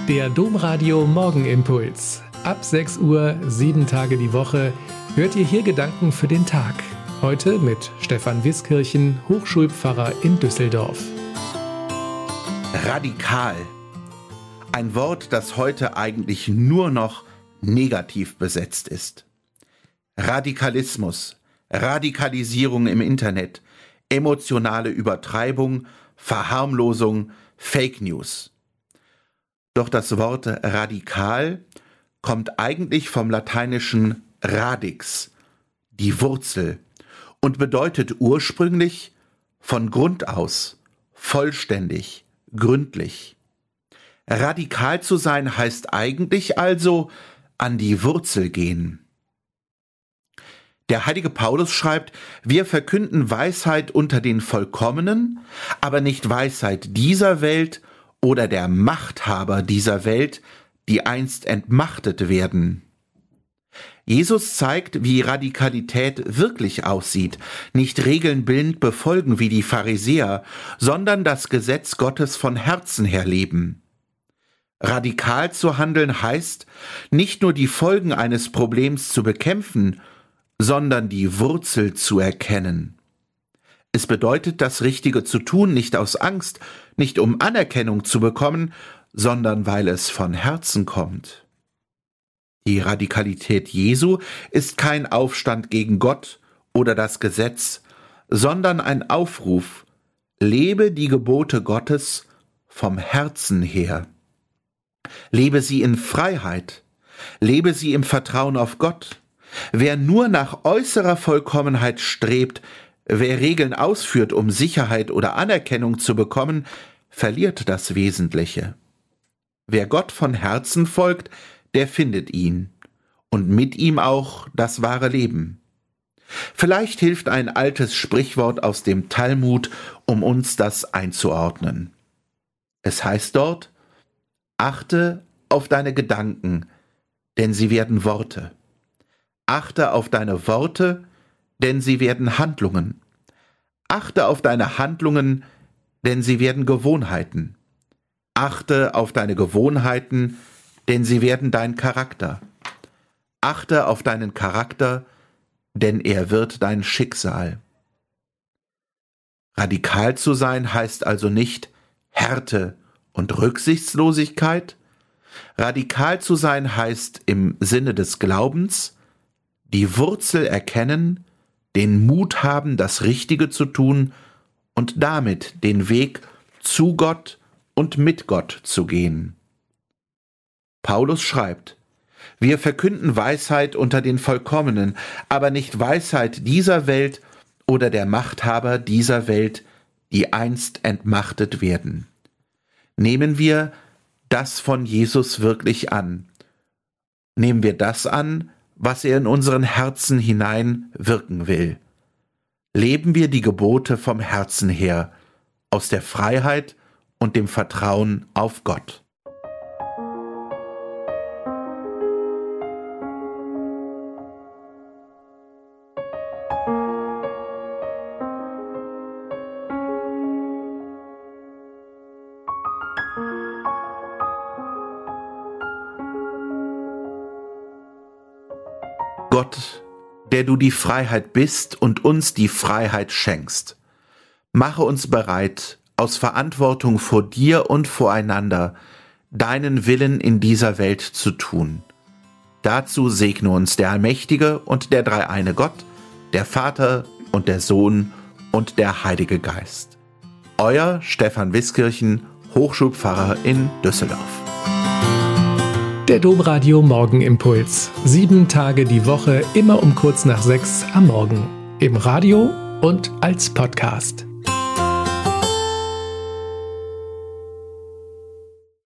Der Domradio Morgenimpuls. Ab 6 Uhr, 7 Tage die Woche, hört ihr hier Gedanken für den Tag. Heute mit Stefan Wiskirchen, Hochschulpfarrer in Düsseldorf. Radikal. Ein Wort, das heute eigentlich nur noch negativ besetzt ist. Radikalismus, Radikalisierung im Internet, emotionale Übertreibung, Verharmlosung, Fake News. Doch das Wort radikal kommt eigentlich vom lateinischen radix, die Wurzel, und bedeutet ursprünglich von Grund aus, vollständig, gründlich. Radikal zu sein heißt eigentlich also an die Wurzel gehen. Der heilige Paulus schreibt, wir verkünden Weisheit unter den Vollkommenen, aber nicht Weisheit dieser Welt oder der Machthaber dieser Welt, die einst entmachtet werden. Jesus zeigt, wie Radikalität wirklich aussieht, nicht Regeln blind befolgen wie die Pharisäer, sondern das Gesetz Gottes von Herzen her leben. Radikal zu handeln heißt, nicht nur die Folgen eines Problems zu bekämpfen, sondern die Wurzel zu erkennen. Es bedeutet, das Richtige zu tun, nicht aus Angst, nicht um Anerkennung zu bekommen, sondern weil es von Herzen kommt. Die Radikalität Jesu ist kein Aufstand gegen Gott oder das Gesetz, sondern ein Aufruf: Lebe die Gebote Gottes vom Herzen her. Lebe sie in Freiheit, lebe sie im Vertrauen auf Gott. Wer nur nach äußerer Vollkommenheit strebt, wer Regeln ausführt, um Sicherheit oder Anerkennung zu bekommen, verliert das Wesentliche. Wer Gott von Herzen folgt, der findet ihn und mit ihm auch das wahre Leben. Vielleicht hilft ein altes Sprichwort aus dem Talmud, um uns das einzuordnen. Es heißt dort: Achte auf deine Gedanken, denn sie werden Worte. Achte auf deine Worte, denn sie werden Handlungen. Achte auf deine Handlungen, denn sie werden Gewohnheiten. Achte auf deine Gewohnheiten, denn sie werden dein Charakter. Achte auf deinen Charakter, denn er wird dein Schicksal. Radikal zu sein heißt also nicht Härte und Rücksichtslosigkeit. Radikal zu sein heißt im Sinne des Glaubens die Wurzel erkennen, den Mut haben, das Richtige zu tun und damit den Weg zu Gott und mit Gott zu gehen. Paulus schreibt, wir verkünden Weisheit unter den Vollkommenen, aber nicht Weisheit dieser Welt oder der Machthaber dieser Welt, die einst entmachtet werden. Nehmen wir das von Jesus wirklich an? Nehmen wir das an, was er in unseren Herzen hinein wirken will? Leben wir die Gebote vom Herzen her, aus der Freiheit und dem Vertrauen auf Gott. Gott, der du die Freiheit bist und uns die Freiheit schenkst, mache uns bereit, aus Verantwortung vor dir und voreinander, deinen Willen in dieser Welt zu tun. Dazu segne uns der allmächtige und der dreieine Gott, der Vater und der Sohn und der Heilige Geist. Euer Stefan Wiskirchen, Hochschulpfarrer in Düsseldorf. Der Domradio Morgenimpuls. 7 Tage die Woche, immer um kurz nach 6 am Morgen. Im Radio und als Podcast.